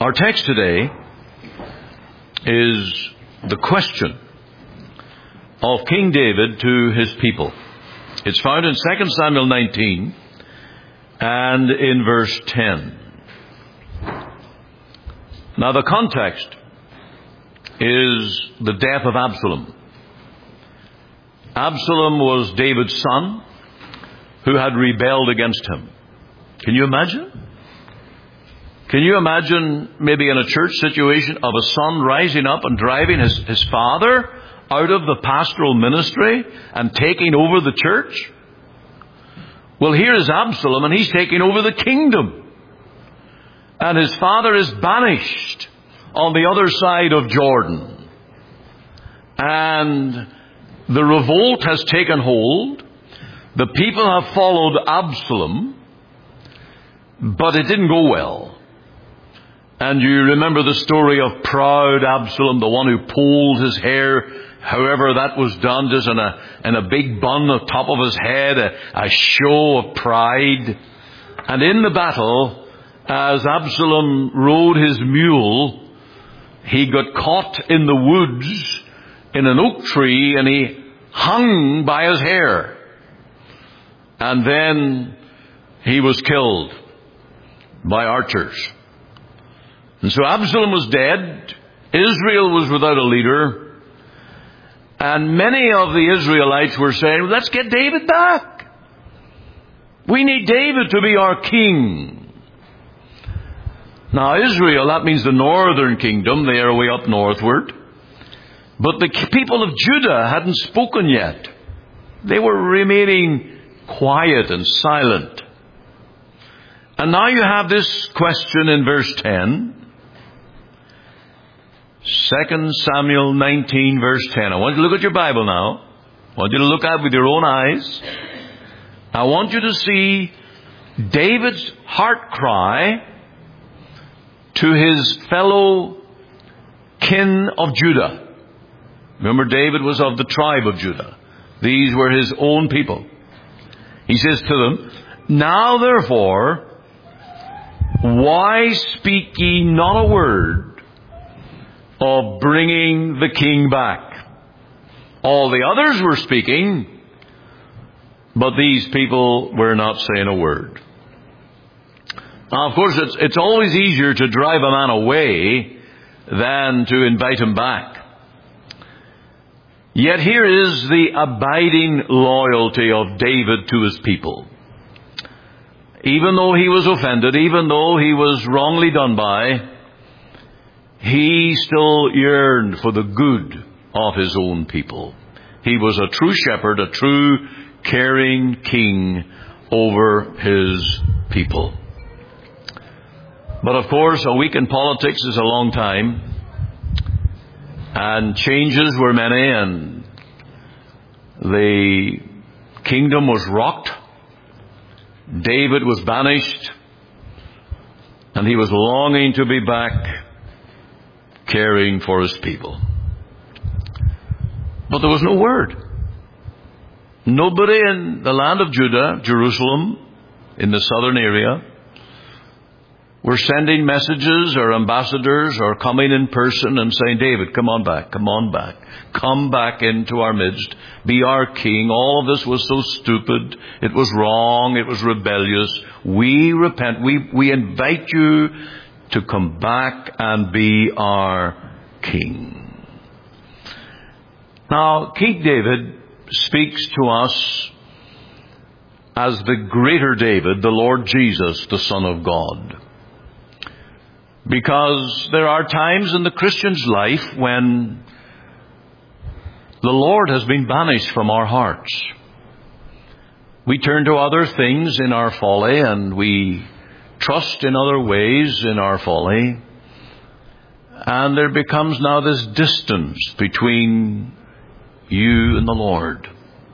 Our text today is the question of King David to his people. It's found in 2 Samuel 19 and in verse 10. Now the context is the death of Absalom. Absalom was David's son who had rebelled against him. Can you imagine? Can you imagine maybe in a church situation of a son rising up and driving his father out of the pastoral ministry and taking over the church? Well, here is Absalom, and he's taking over the kingdom. And his father is banished on the other side of Jordan. And the revolt has taken hold. The people have followed Absalom, but it didn't go well. And you remember the story of proud Absalom, the one who pulled his hair, however that was done, just in a big bun on top of his head, a show of pride. And in the battle, as Absalom rode his mule, he got caught in the woods in an oak tree, and he hung by his hair. And then he was killed by archers. And so Absalom was dead. Israel was without a leader. And many of the Israelites were saying, let's get David back. We need David to be our king. Now Israel, that means the northern kingdom. They are way up northward. But the people of Judah hadn't spoken yet. They were remaining quiet and silent. And now you have this question in verse 10. 2 Samuel 19 verse 10. I want you to look at your Bible now. I want you to look at it with your own eyes. I want you to see David's heart cry to his fellow kin of Judah. Remember, David was of the tribe of Judah. These were his own people. He says to them, now therefore, why speak ye not a word of bringing the king back? All the others were speaking, but these people were not saying a word. Now, of course, it's always easier to drive a man away than to invite him back. Yet here is the abiding loyalty of David to his people. Even though he was offended, even though he was wrongly done by, he still yearned for the good of his own people. He was a true shepherd, a true caring king over his people. But of course, a week in politics is a long time. And changes were many, and the kingdom was rocked. David was banished, and he was longing to be back caring for his people. But there was no word. Nobody in the land of Judah, Jerusalem, in the southern area, were sending messages or ambassadors or coming in person and saying, David, come on back, come back into our midst, be our king. All of this was so stupid, it was wrong, it was rebellious. We repent, we invite you to come back and be our king. Now, King David speaks to us as the greater David, the Lord Jesus, the Son of God. Because there are times in the Christian's life when the Lord has been banished from our hearts. We turn to other things in our folly, and we trust in other ways in our folly. And there becomes now this distance between you and the Lord.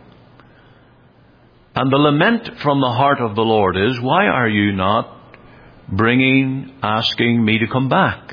And the lament from the heart of the Lord is, why are you not asking me to come back?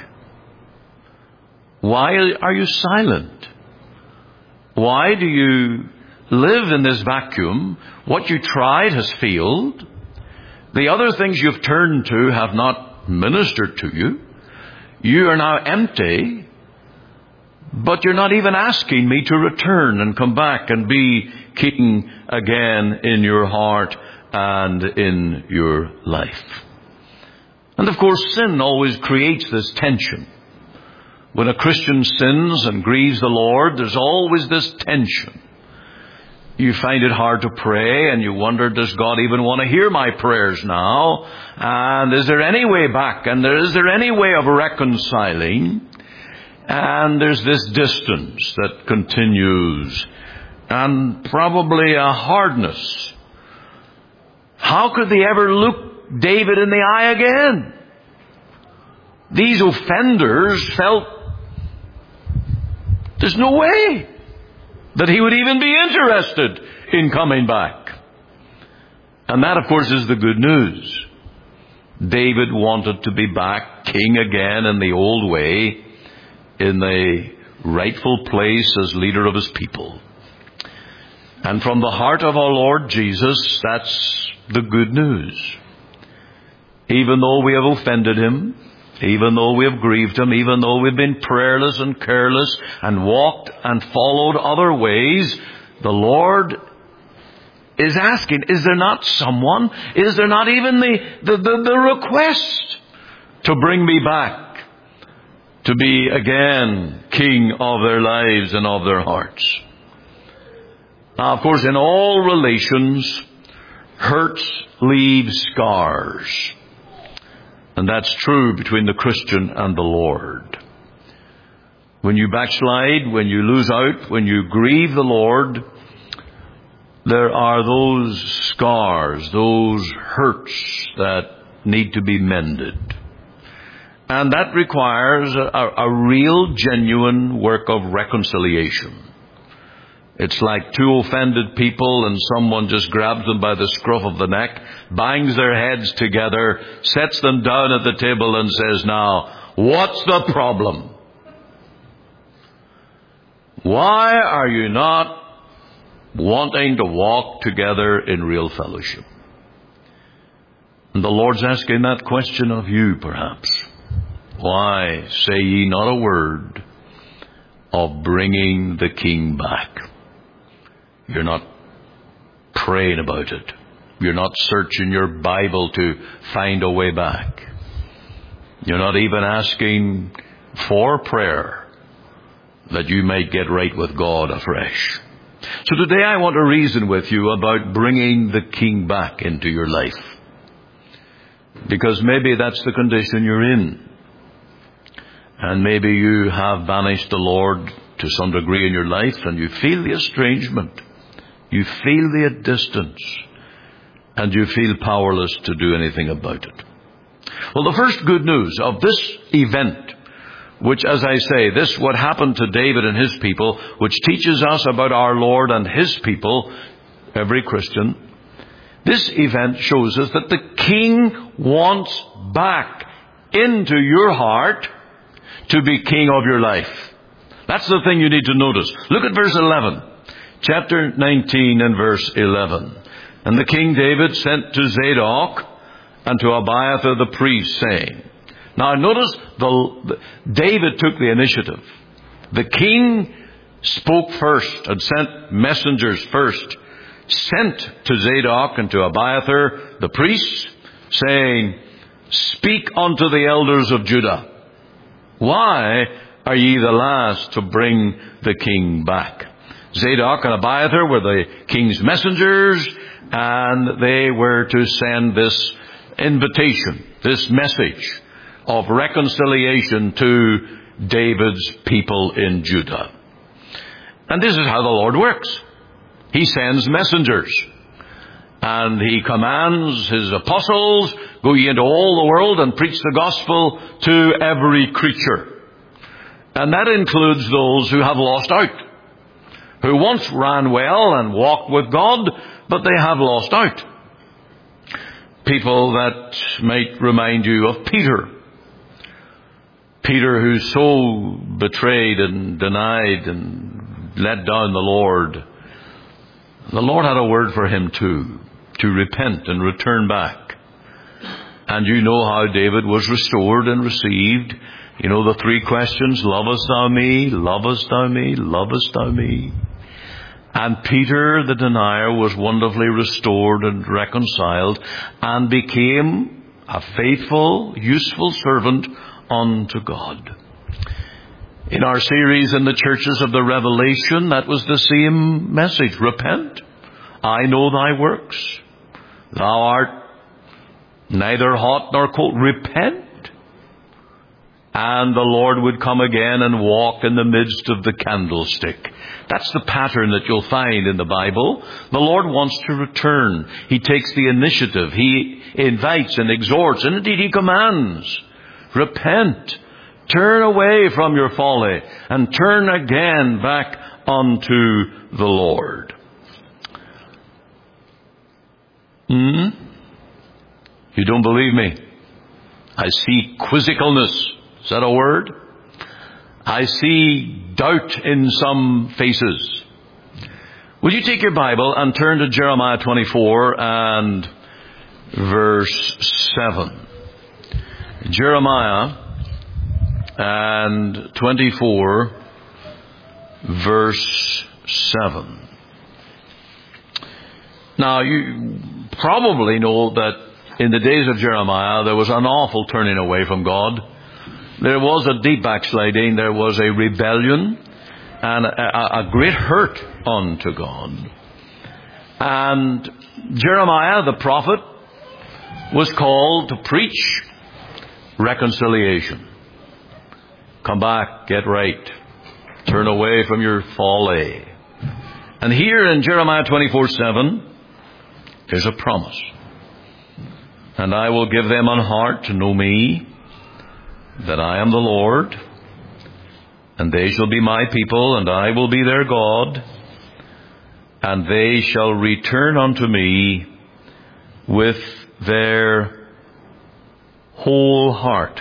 Why are you silent? Why do you live in this vacuum? What you tried has failed. The other things you've turned to have not ministered to you. you are now empty, but you're not even asking me to return and come back and be king again in your heart and in your life. And of course, sin always creates this tension. When a Christian sins and grieves the Lord, there's always this tension. You find it hard to pray, and you wonder, does God even want to hear my prayers now? And is there any way back? And is there any way of reconciling? And there's this distance that continues, and probably a hardness. How could they ever look David in the eye again? These offenders felt there's no way that he would even be interested in coming back. And that, of course, is the good news. David wanted to be back king again in the old way, in the rightful place as leader of his people. And from the heart of our Lord Jesus, that's the good news. Even though we have offended him, even though we have grieved him, even though we've been prayerless and careless and walked and followed other ways, the Lord is asking, is there not someone, is there not even the request to bring me back, to be again king of their lives and of their hearts? Now, of course, in all relations, hurts leave scars. And that's true between the Christian and the Lord. When you backslide, when you lose out, when you grieve the Lord, there are those scars, those hurts that need to be mended. And that requires a real, genuine work of reconciliation. It's like two offended people and someone just grabs them by the scruff of the neck, bangs their heads together, sets them down at the table and says, now, what's the problem? Why are you not wanting to walk together in real fellowship? And the Lord's asking that question of you, perhaps. Why say ye not a word of bringing the king back? You're not praying about it. You're not searching your Bible to find a way back. You're not even asking for prayer that you might get right with God afresh. So today I want to reason with you about bringing the king back into your life. Because maybe that's the condition you're in. And maybe you have banished the Lord to some degree in your life and you feel the estrangement. You feel the distance, and you feel powerless to do anything about it. Well, the first good news of this event, which, as I say, this what happened to David and his people, which teaches us about our Lord and his people, every Christian, this event shows us that the king wants back into your heart to be king of your life. That's the thing you need to notice. Look at verse 11. Chapter 19 and verse 11. And the king David sent to Zadok and to Abiathar the priest, saying. Now notice, David took the initiative. The king spoke first and sent messengers first. Sent to Zadok and to Abiathar the priests, saying, speak unto the elders of Judah. Why are ye the last to bring the king back? Zadok and Abiathar were the king's messengers, and they were to send this invitation, this message of reconciliation to David's people in Judah. And this is how the Lord works. He sends messengers, and he commands his apostles, go ye into all the world and preach the gospel to every creature. And that includes those who have lost out, who once ran well and walked with God, but they have lost out. People that might remind you of Peter. Peter, who so betrayed and denied and let down the Lord. The Lord had a word for him too, to repent and return back. And you know how David was restored and received. You know the three questions: lovest thou me? Lovest thou me? Lovest thou me? And Peter the denier was wonderfully restored and reconciled and became a faithful, useful servant unto God. In our series in the churches of the Revelation, that was the same message. Repent. I know thy works. Thou art neither hot nor cold. Repent. And the Lord would come again and walk in the midst of the candlestick. That's the pattern that you'll find in the Bible. The Lord wants to return. He takes the initiative. He invites and exhorts, and indeed He commands. Repent. Turn away from your folly and turn again back unto the Lord. You don't believe me? I see quizzicalness. Is that a word? I see doubt in some faces. Would you take your Bible and turn to Jeremiah 24 and verse 7. Jeremiah and 24 verse 7. Now, you probably know that in the days of Jeremiah, there was an awful turning away from God. There was a deep backsliding. There was a rebellion and a great hurt unto God. And Jeremiah, the prophet, was called to preach reconciliation. Come back, get right. Turn away from your folly. And here in Jeremiah 24:7, there's a promise. And I will give them an heart to know me, that I am the Lord, and they shall be my people, and I will be their God, and they shall return unto me with their whole heart.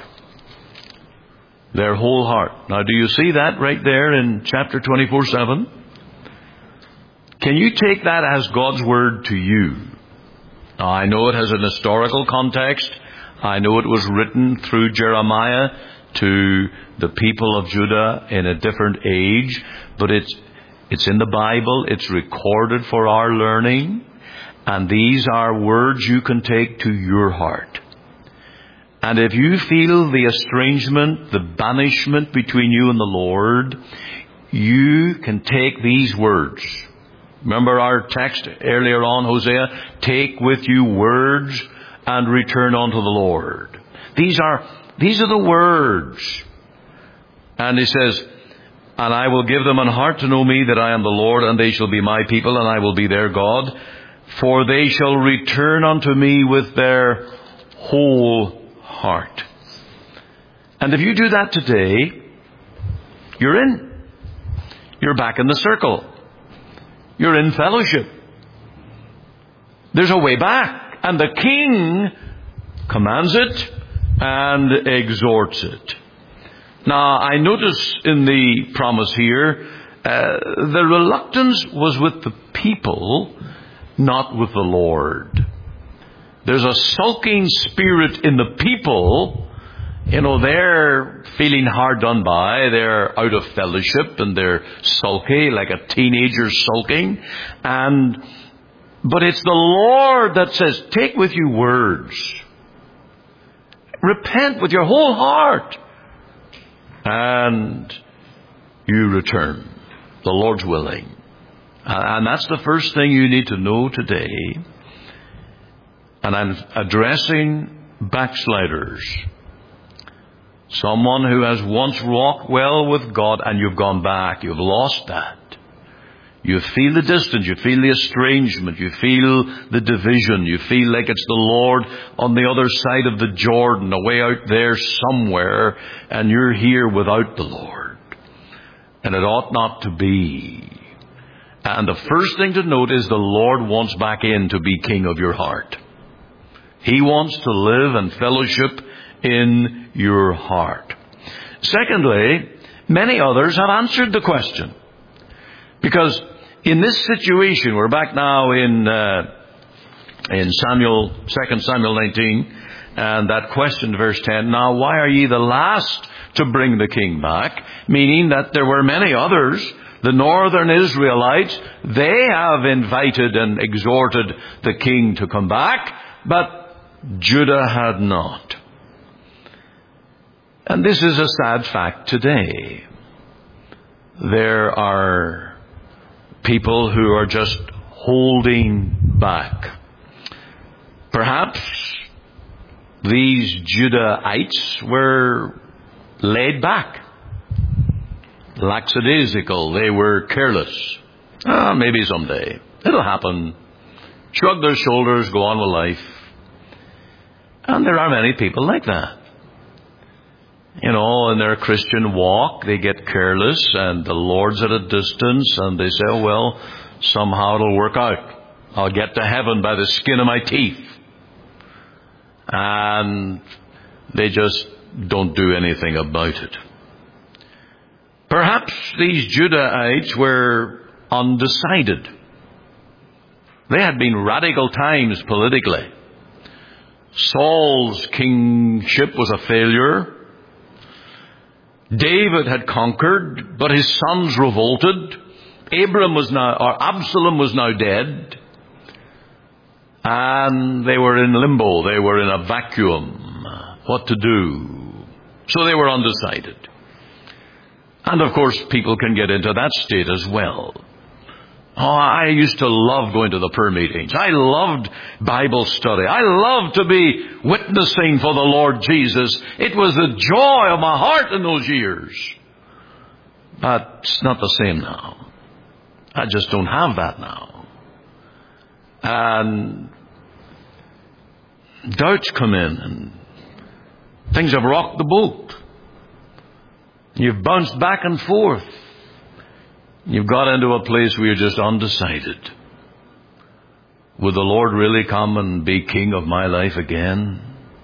Their whole heart. Now, do you see that right there in chapter 24:7? Can you take that as God's word to you? Now, I know it has an historical context. I know it was written through Jeremiah to the people of Judah in a different age, but it's in the Bible. It's recorded for our learning, and these are words you can take to your heart. And if you feel the estrangement, the banishment between you and the Lord, you can take these words. Remember our text earlier on, Hosea, take with you words and return unto the Lord. These are the words. And he says, and I will give them an heart to know me, that I am the Lord, and they shall be my people, and I will be their God. For they shall return unto me with their whole heart. And if you do that today, you're in. You're back in the circle. You're in fellowship. There's a way back. And the King commands it and exhorts it. Now, I notice in the promise here, the reluctance was with the people, not with the Lord. There's a sulking spirit in the people. You know, they're feeling hard done by. They're out of fellowship and they're sulky, like a teenager sulking. But it's the Lord that says, take with you words. Repent with your whole heart. And you return. The Lord's willing. And that's the first thing you need to know today. And I'm addressing backsliders. Someone who has once walked well with God and you've gone back. You've lost that. You feel the distance. You feel the estrangement. You feel the division. You feel like it's the Lord on the other side of the Jordan, away out there somewhere, and you're here without the Lord. And it ought not to be. And the first thing to note is the Lord wants back in to be king of your heart. He wants to live and fellowship in your heart. Secondly, many others have answered the question. Because in this situation, we're back now in 2 Samuel 19, And that question, verse 10, now why are ye the last to bring the king back? Meaning that there were many others. The northern Israelites, they have invited and exhorted the king to come back, but Judah had not. And this is a sad fact today. There are people who are just holding back. Perhaps these Judahites were laid back, lackadaisical. They were careless. Maybe someday. It'll happen. Shrug their shoulders, go on with life. And there are many people like that. You know, in their Christian walk, they get careless and the Lord's at a distance and they say, oh, well, somehow it'll work out. I'll get to heaven by the skin of my teeth. And they just don't do anything about it. Perhaps these Judahites were undecided. They had been radical times politically. Saul's kingship was a failure. David had conquered, but his sons revolted. Absalom was now dead. And they were in limbo. They were in a vacuum. What to do? So they were undecided. And of course, people can get into that state as well. Oh, I used to love going to the prayer meetings. I loved Bible study. I loved to be witnessing for the Lord Jesus. It was the joy of my heart in those years. But it's not the same now. I just don't have that now. And doubts come in and things have rocked the boat. You've bounced back and forth. You've got into a place where you're just undecided. Would the Lord really come and be king of my life again?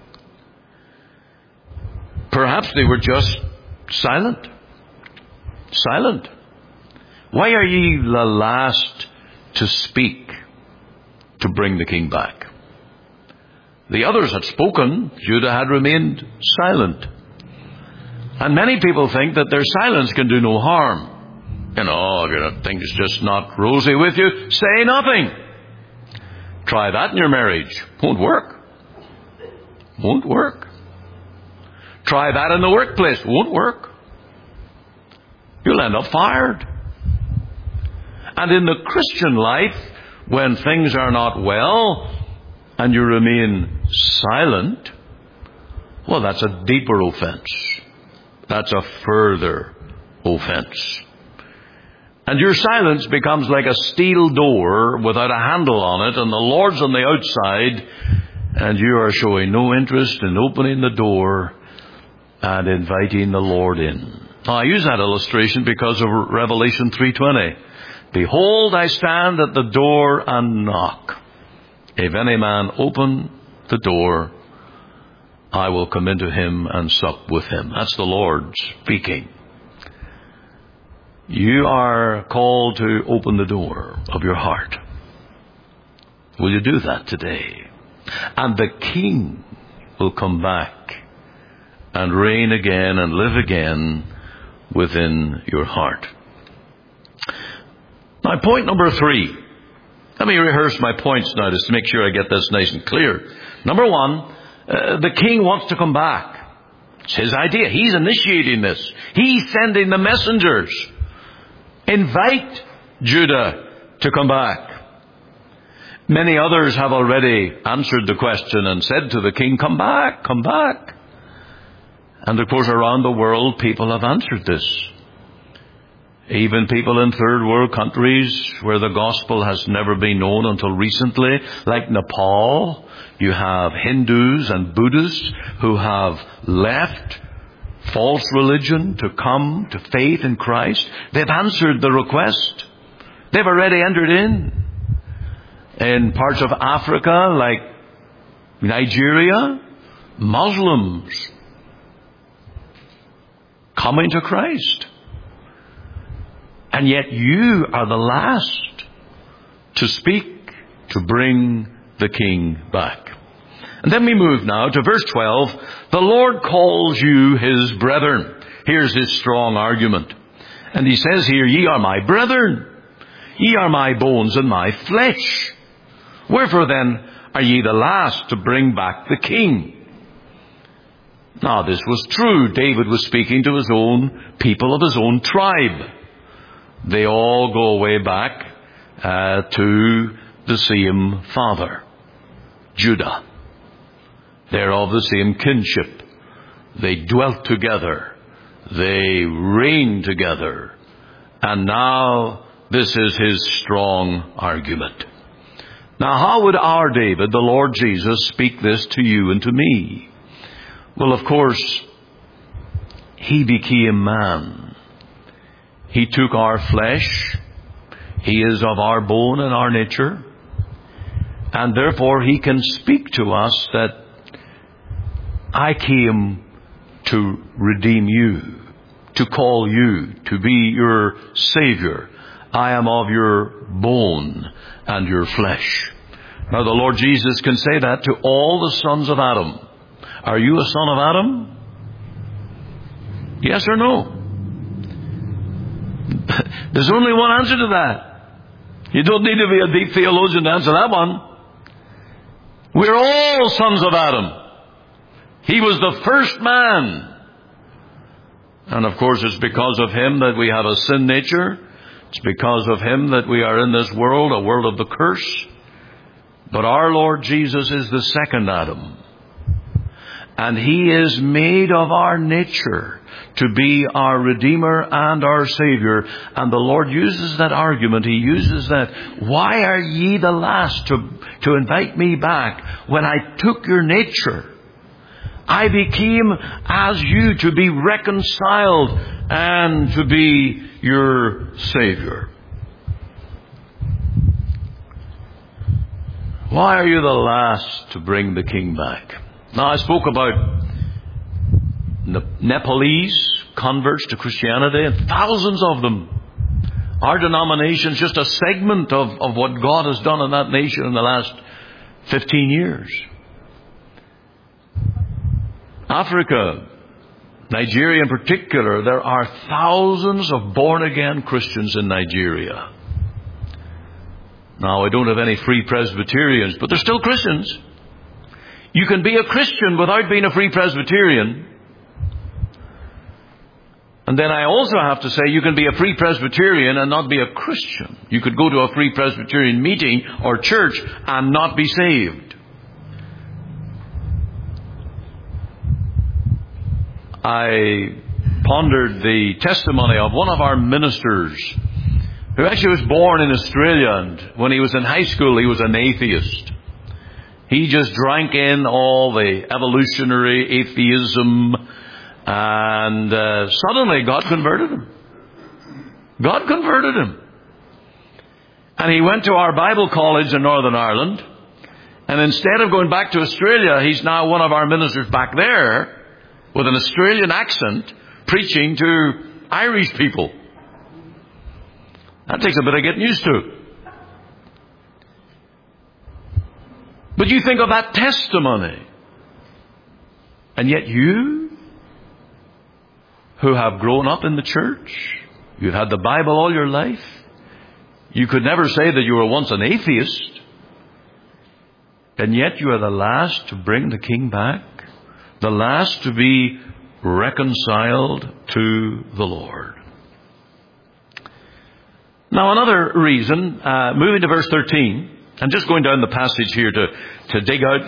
Perhaps they were just silent. Silent. Why are ye the last to speak to bring the king back? The others had spoken. Judah had remained silent. And many people think that their silence can do no harm. You know, things just not rosy with you. Say nothing. Try that in your marriage. Won't work. Won't work. Try that in the workplace. Won't work. You'll end up fired. And in the Christian life, when things are not well and you remain silent, well, that's a deeper offense. That's a further offense. And your silence becomes like a steel door without a handle on it, and the Lord's on the outside, and you are showing no interest in opening the door and inviting the Lord in. Now, I use that illustration because of Revelation 3:20. Behold, I stand at the door and knock. If any man open the door, I will come into him and sup with him. That's the Lord speaking. You are called to open the door of your heart. Will you do that today? And the King will come back and reign again and live again within your heart. Now, point number 3. Let me rehearse my points now just to make sure I get this nice and clear. Number 1, the King wants to come back. It's his idea. He's initiating this. He's sending the messengers. Invite Judah to come back. Many others have already answered the question and said to the king, come back, come back. And of course around the world people have answered this. Even people in third world countries where the gospel has never been known until recently, like Nepal, you have Hindus and Buddhists who have left false religion to come to faith in Christ. They've answered the request. They've already entered in. In parts of Africa, like Nigeria, Muslims coming to Christ. And yet you are the last to speak, to bring the king back. And then we move now to verse 12. The Lord calls you His brethren. Here's His strong argument. And He says here, ye are my brethren. Ye are my bones and my flesh. Wherefore then are ye the last to bring back the king? Now this was true. David was speaking to his own people of his own tribe. They all go way back to the same father, Judah. They're of the same kinship. They dwelt together. They reigned together. And now this is his strong argument. Now how would our David, the Lord Jesus, speak this to you and to me? Well, of course, He became man. He took our flesh. He is of our bone and our nature. And therefore He can speak to us that I came to redeem you, to call you, to be your Savior. I am of your bone and your flesh. Now the Lord Jesus can say that to all the sons of Adam. Are you a son of Adam? Yes or no? There's only one answer to that. You don't need to be a deep theologian to answer that one. We're all sons of Adam. He was the first man. And of course it's because of him that we have a sin nature. It's because of him that we are in this world, a world of the curse. But our Lord Jesus is the second Adam. And He is made of our nature to be our Redeemer and our Savior. And the Lord uses that argument. He uses that. Why are ye the last to invite me back when I took your nature? I became as you to be reconciled and to be your Savior. Why are you the last to bring the King back? Now I spoke about Nepalese converts to Christianity, and thousands of them. Our denomination is just a segment of what God has done in that nation in the last 15 years. Africa, Nigeria in particular, there are thousands of born-again Christians in Nigeria. Now, I don't have any free Presbyterians, but they're still Christians. You can be a Christian without being a free Presbyterian. And then I also have to say you can be a free Presbyterian and not be a Christian. You could go to a free Presbyterian meeting or church and not be saved. I pondered the testimony of one of our ministers who actually was born in Australia, and when he was in high school he was an atheist. He just drank in all the evolutionary atheism, and suddenly God converted him. God converted him. And he went to our Bible college in Northern Ireland, and instead of going back to Australia, he's now one of our ministers back there with an Australian accent preaching to Irish people. That takes a bit of getting used to. But you think of that testimony. And yet you, who have grown up in the church, you've had the Bible all your life, you could never say that you were once an atheist. And yet you are the last to bring the King back. The last to be reconciled to the Lord. Now another reason, moving to verse 13, I'm just going down the passage here to dig out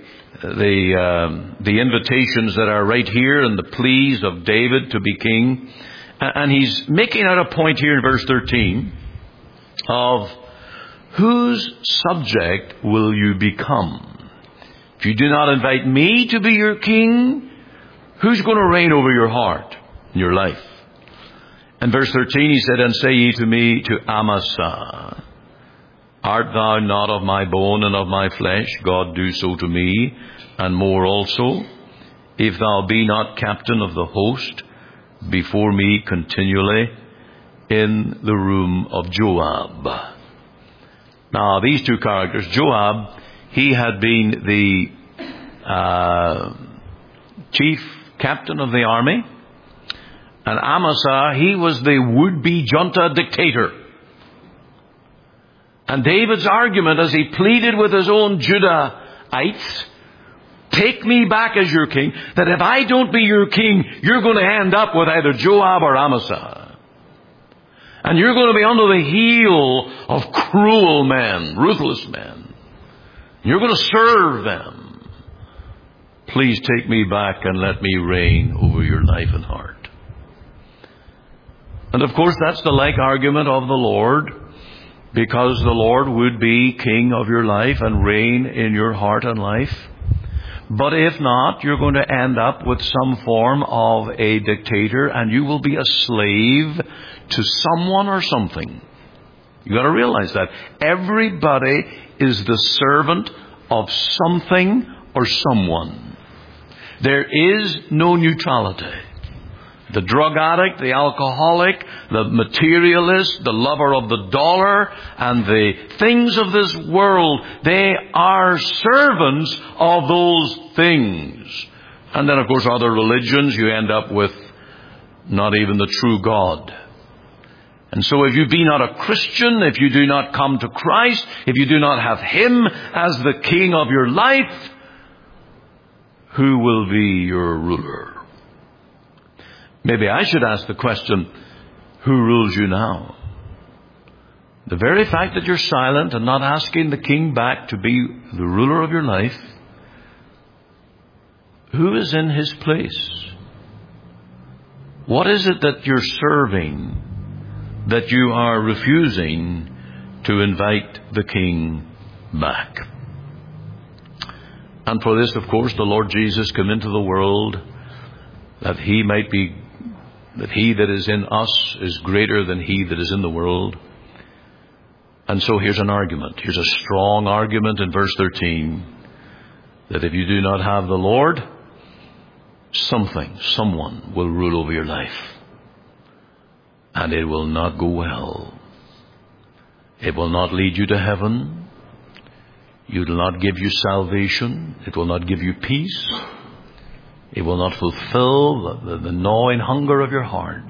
the invitations that are right here and the pleas of David to be king. And he's making out a point here in verse 13 of whose subject will you become? If you do not invite me to be your king, who's going to reign over your heart and your life? In verse 13 he said, and say ye to me, to Amasa, art thou not of my bone and of my flesh? God do so to me, and more also, if thou be not captain of the host before me continually in the room of Joab. Now these two characters, Joab, he had been chief captain of the army. And Amasa, he was the would-be junta dictator. And David's argument as he pleaded with his own Judahites, take me back as your king, that if I don't be your king, you're going to end up with either Joab or Amasa. And you're going to be under the heel of cruel men, ruthless men. You're going to serve them. Please take me back and let me reign over your life and heart. And of course that's the like argument of the Lord, because the Lord would be king of your life and reign in your heart and life. But if not, you're going to end up with some form of a dictator, and you will be a slave to someone or something. You've got to realize that. Everybody is the servant of something or someone. There is no neutrality. The drug addict, the alcoholic, the materialist, the lover of the dollar, and the things of this world, they are servants of those things. And then, of course, other religions, you end up with not even the true God. And so if you be not a Christian, if you do not come to Christ, if you do not have Him as the King of your life, who will be your ruler? Maybe I should ask the question, who rules you now? The very fact that you're silent and not asking the king back to be the ruler of your life, who is in his place? What is it that you're serving that you are refusing to invite the king back? And for this, of course, the Lord Jesus came into the world that he might be, that he that is in us is greater than he that is in the world. And so here's an argument. Here's a strong argument in verse 13, that if you do not have the Lord, someone will rule over your life. And it will not go well. It will not lead you to heaven. It will not give you salvation. It will not give you peace. It will not fulfill the gnawing hunger of your heart.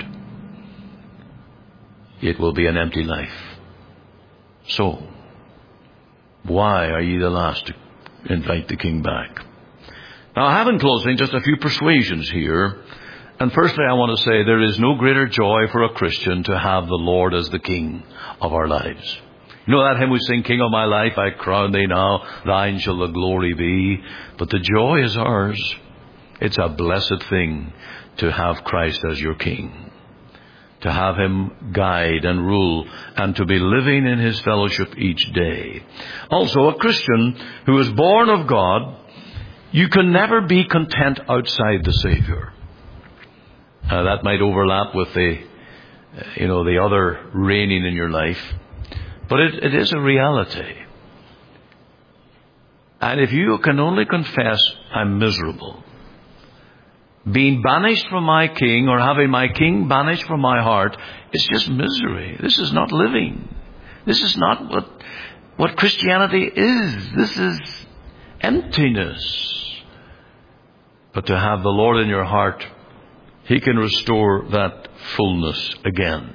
It will be an empty life. So, why are ye the last to invite the king back? Now, I have in closing just a few persuasions here. And firstly, I want to say there is no greater joy for a Christian to have the Lord as the king of our lives. You know that hymn we sing, King of my life, I crown thee now, thine shall the glory be. But the joy is ours. It's a blessed thing to have Christ as your king, to have him guide and rule, and to be living in his fellowship each day. Also, a Christian who is born of God, you can never be content outside the Savior. That might overlap with the other reigning in your life. But it is a reality. And if you can only confess, I'm miserable, being banished from my king or having my king banished from my heart, it's just misery. This is not living. This is not what Christianity is. This is emptiness. But to have the Lord in your heart, He can restore that fullness again.